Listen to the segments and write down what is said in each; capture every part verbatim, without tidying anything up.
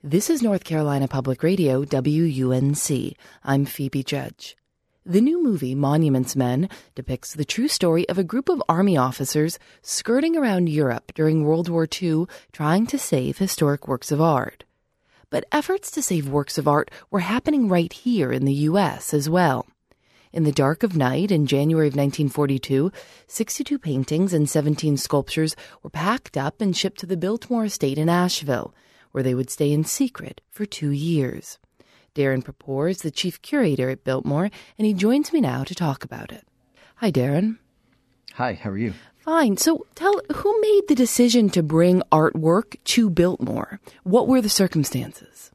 This is North Carolina Public Radio, W U N C. I'm Phoebe Judge. The new movie, Monuments Men, depicts the true story of a group of Army officers skirting around Europe during World War Two, trying to save historic works of art. But efforts to save works of art were happening right here in the U S as well. In the dark of night in January of nineteen forty-two, sixty-two paintings and seventeen sculptures were packed up and shipped to the Biltmore Estate in Asheville, where they would stay in secret for two years. Darren Perpour is the chief curator at Biltmore, and he joins me now to talk about it. Hi, Darren. Hi, how are you? Fine. So tell, who made the decision to bring artwork to Biltmore? What were the circumstances?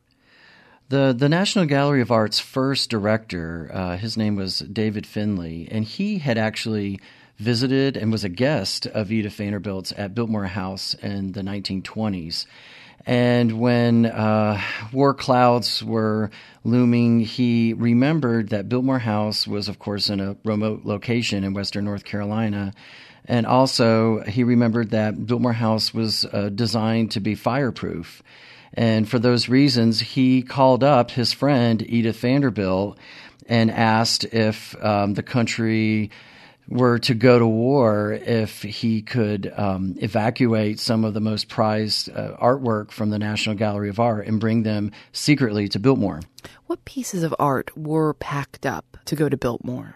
The the National Gallery of Art's first director, uh, his name was David Finley, and he had actually visited and was a guest of Edith Vanderbilt's at Biltmore House in the nineteen twenties. And when uh, war clouds were looming, he remembered that Biltmore House was, of course, in a remote location in western North Carolina. And also, he remembered that Biltmore House was uh, designed to be fireproof. And for those reasons, he called up his friend, Edith Vanderbilt, and asked if um, the country were to go to war, if he could um, evacuate some of the most prized uh, artwork from the National Gallery of Art and bring them secretly to Biltmore. What pieces of art were packed up to go to Biltmore?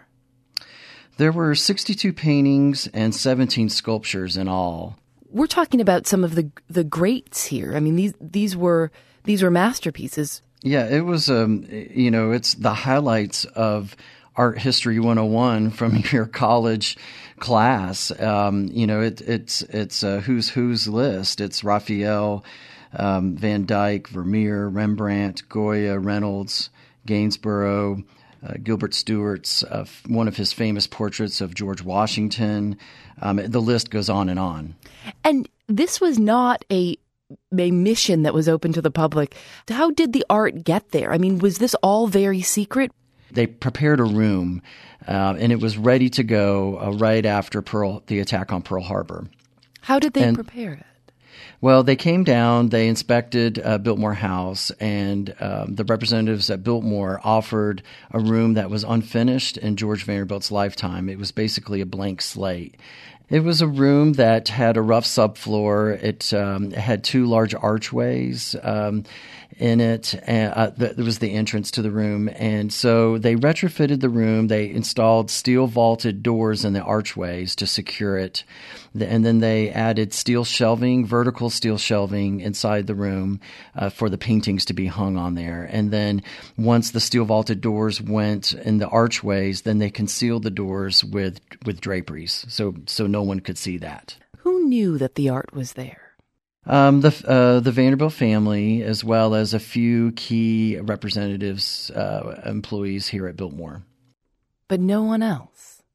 There were sixty-two paintings and seventeen sculptures in all. We're talking about some of the the greats here. I mean, these these were these were masterpieces. Yeah, it was. Um, you know, it's the highlights of Art History one oh one from your college class. Um, you know, it, it's it's a who's who's list. It's Raphael, um, Van Dyck, Vermeer, Rembrandt, Goya, Reynolds, Gainsborough, uh, Gilbert Stuart's uh, one of his famous portraits of George Washington. Um, the list goes on and on. And this was not a a mission that was open to the public. How did the art get there? I mean, was this all very secret? They prepared a room, uh, and it was ready to go uh, right after Pearl, the attack on Pearl Harbor. How did they and, prepare it? Well, they came down, they inspected uh, Biltmore House, and um, the representatives at Biltmore offered a room that was unfinished in George Vanderbilt's lifetime. It was basically a blank slate. It was a room that had a rough subfloor. It um, had two large archways um, in it. And, uh, th- there was the entrance to the room. And so they retrofitted the room. They installed steel vaulted doors in the archways to secure it. And then they added steel shelving, vertical steel shelving inside the room uh, for the paintings to be hung on there. And then once the steel vaulted doors went in the archways, then they concealed the doors with with draperies, so so no one could see that. Who knew that the art was there? Um, the uh, the Vanderbilt family, as well as a few key representatives, uh, employees here at Biltmore. But no one else?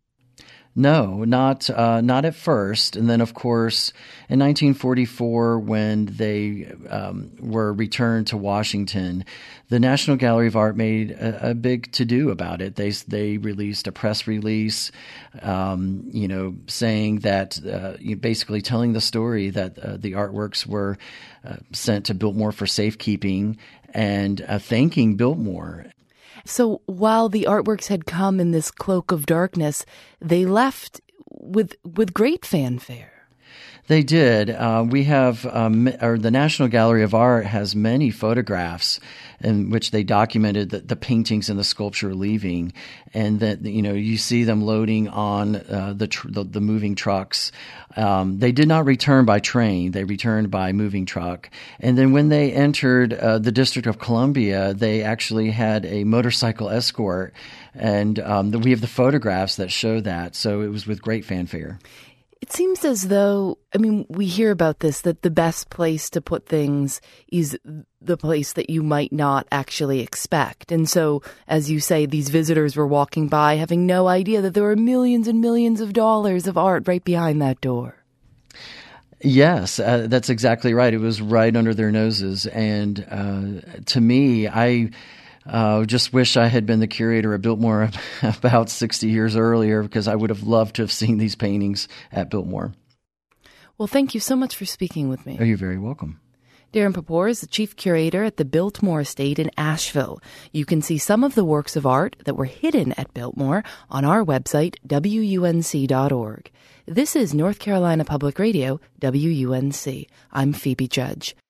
No, not uh, not at first. And then, of course, in nineteen forty-four, when they um, were returned to Washington, the National Gallery of Art made a, a big to-do about it. They they released a press release, um, you know, saying that, uh, basically telling the story that uh, the artworks were uh, sent to Biltmore for safekeeping and uh, thanking Biltmore. So while the artworks had come in this cloak of darkness, they left with with great fanfare. They did. Uh, we have, um, or the National Gallery of Art has many photographs in which they documented the, the paintings and the sculpture leaving, and that, you know, you see them loading on uh, the, tr- the the moving trucks. Um, they did not return by train; they returned by moving truck. And then when they entered uh, the District of Columbia, they actually had a motorcycle escort, and um, the, we have the photographs that show that. So it was with great fanfare. It seems as though, I mean, we hear about this, that the best place to put things is the place that you might not actually expect. And so, as you say, these visitors were walking by having no idea that there were millions and millions of dollars of art right behind that door. Yes, uh, that's exactly right. It was right under their noses. And uh, to me, I... Uh, just wish I had been the curator at Biltmore about sixty years earlier, because I would have loved to have seen these paintings at Biltmore. Well, thank you so much for speaking with me. Oh, you're very welcome. Darren Papor is the chief curator at the Biltmore Estate in Asheville. You can see some of the works of art that were hidden at Biltmore on our website, W U N C dot org. This is North Carolina Public Radio, W U N C. I'm Phoebe Judge.